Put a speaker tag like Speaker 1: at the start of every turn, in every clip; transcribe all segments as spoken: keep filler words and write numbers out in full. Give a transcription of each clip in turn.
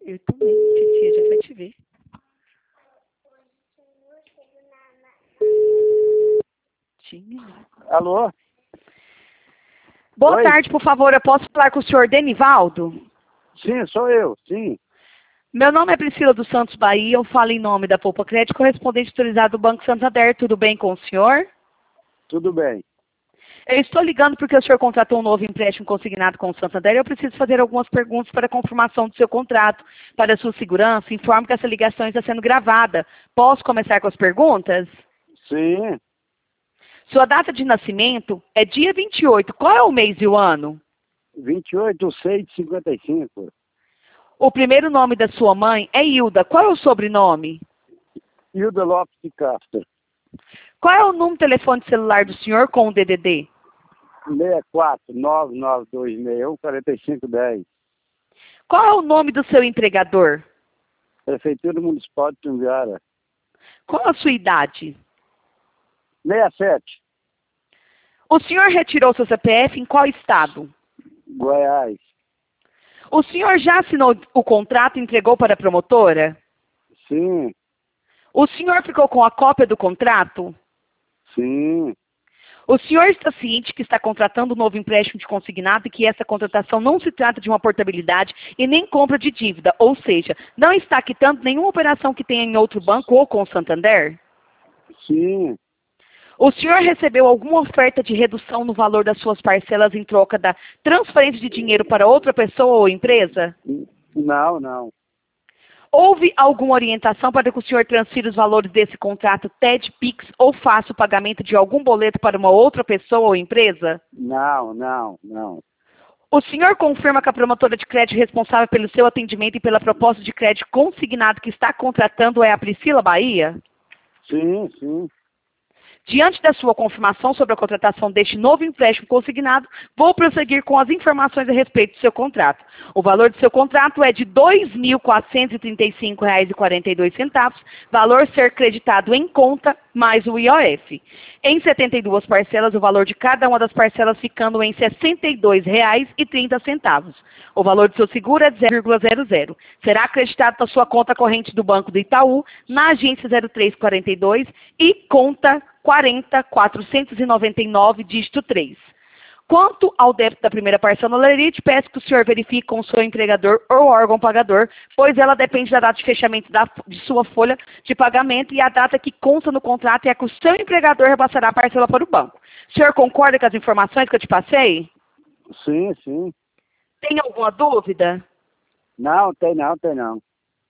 Speaker 1: Eu também, titia, já vai te ver. Tinha.
Speaker 2: Alô?
Speaker 1: Boa
Speaker 2: Oi?
Speaker 1: tarde, por favor, eu posso falar com o senhor Denivaldo?
Speaker 2: Sim, sou eu, sim.
Speaker 1: Meu nome é Priscila dos Santos Bahia, eu falo em nome da Poupa Crédito, correspondente autorizado do Banco Santander. Tudo bem com o senhor?
Speaker 2: Tudo bem.
Speaker 1: Eu estou ligando porque o senhor contratou um novo empréstimo consignado com o Santander e eu preciso fazer algumas perguntas para a confirmação do seu contrato. Para a sua segurança, informo que essa ligação está sendo gravada. Posso começar com as perguntas?
Speaker 2: Sim,
Speaker 1: Sua data de nascimento é dia vinte e oito. Qual é o mês e o ano?
Speaker 2: vinte e oito de seis de cinquenta e cinco.
Speaker 1: O primeiro nome da sua mãe é Hilda. Qual é o sobrenome?
Speaker 2: Hilda Lopes de Castro.
Speaker 1: Qual é o número de telefone celular do senhor com o D D D?
Speaker 2: seis quatro nove nove dois seis um quatro cinco um zero.
Speaker 1: Qual é o nome do seu empregador?
Speaker 2: Prefeitura Municipal de Tumbiara.
Speaker 1: Qual a sua idade?
Speaker 2: sessenta e sete.
Speaker 1: O senhor retirou seu C P F em qual estado?
Speaker 2: Goiás.
Speaker 1: O senhor já assinou o contrato e entregou para a promotora?
Speaker 2: Sim,
Speaker 1: O senhor ficou com a cópia do contrato?
Speaker 2: sim,
Speaker 1: O senhor está ciente que está contratando um novo empréstimo de consignado e que essa contratação não se trata de uma portabilidade e nem compra de dívida, ou seja, não está quitando nenhuma operação que tenha em outro banco ou com o Santander?
Speaker 2: sim.
Speaker 1: O senhor recebeu alguma oferta de redução no valor das suas parcelas em troca da transferência de dinheiro para outra pessoa ou empresa?
Speaker 2: Não, não.
Speaker 1: Houve alguma orientação para que o senhor transfira os valores desse contrato T E D, Pix ou faça o pagamento de algum boleto para uma outra pessoa ou empresa?
Speaker 2: Não, não, não.
Speaker 1: O senhor confirma que a promotora de crédito responsável pelo seu atendimento e pela proposta de crédito consignado que está contratando é a Priscila Bahia?
Speaker 2: Sim, sim.
Speaker 1: Diante da sua confirmação sobre a contratação deste novo empréstimo consignado, vou prosseguir com as informações a respeito do seu contrato. O valor do seu contrato é de dois mil quatrocentos e trinta e cinco reais e quarenta e dois centavos, valor ser creditado em conta mais o I O F. Em setenta e duas parcelas, o valor de cada uma das parcelas ficando em sessenta e dois reais e trinta centavos. O valor do seu seguro é de zero vírgula zero zero. Será acreditado na sua conta corrente do Banco do Itaú, na agência zero três quarenta e dois e conta quarenta quatrocentos e noventa e nove, dígito três. Quanto ao débito da primeira parcela, te peço que o senhor verifique com o seu empregador ou órgão pagador, pois ela depende da data de fechamento da, de sua folha de pagamento e a data que consta no contrato é a que o seu empregador repassará a parcela para o banco. O senhor concorda com as informações que eu te passei?
Speaker 2: Sim, sim.
Speaker 1: Tem alguma dúvida?
Speaker 2: Não, tem não, tem não.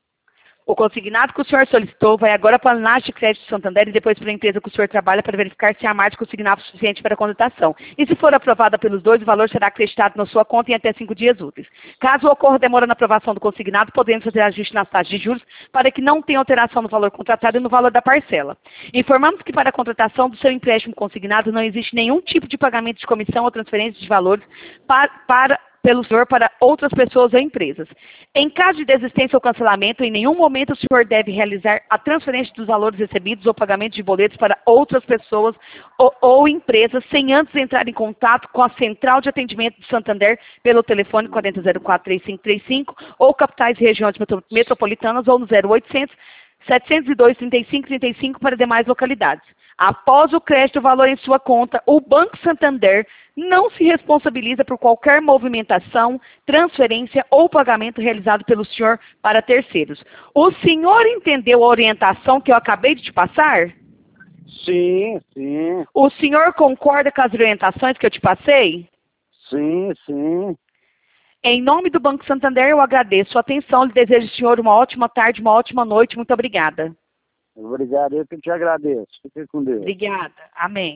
Speaker 1: O consignado que o senhor solicitou vai agora para a Análise de Crédito Santander e depois para a empresa que o senhor trabalha para verificar se há margem consignado suficiente para a contratação. E se for aprovada pelos dois, o valor será acreditado na sua conta em até cinco dias úteis. Caso ocorra demora na aprovação do consignado, podemos fazer ajuste nas taxas de juros para que não tenha alteração no valor contratado e no valor da parcela. Informamos que para a contratação do seu empréstimo consignado não existe nenhum tipo de pagamento de comissão ou transferência de valores para, para pelo senhor para outras pessoas ou empresas. Em caso de desistência ou cancelamento, em nenhum momento o senhor deve realizar a transferência dos valores recebidos ou pagamento de boletos para outras pessoas ou, ou empresas sem antes entrar em contato com a Central de Atendimento de Santander pelo telefone quatro zero quatro, três cinco três cinco ou capitais e regiões metropolitanas ou no zero oitocentos, setecentos e dois, trinta e cinco trinta e cinco para demais localidades. Após o crédito o valor em sua conta, o Banco Santander não se responsabiliza por qualquer movimentação, transferência ou pagamento realizado pelo senhor para terceiros. O senhor entendeu a orientação que eu acabei de te passar?
Speaker 2: Sim, sim.
Speaker 1: O senhor concorda com as orientações que eu te passei?
Speaker 2: Sim, sim.
Speaker 1: Em nome do Banco Santander, eu agradeço a atenção. Lhe desejo, senhor, uma ótima tarde, uma ótima noite. Muito obrigada.
Speaker 2: Obrigado, eu que te agradeço. Fique com Deus.
Speaker 1: Obrigada. Amém.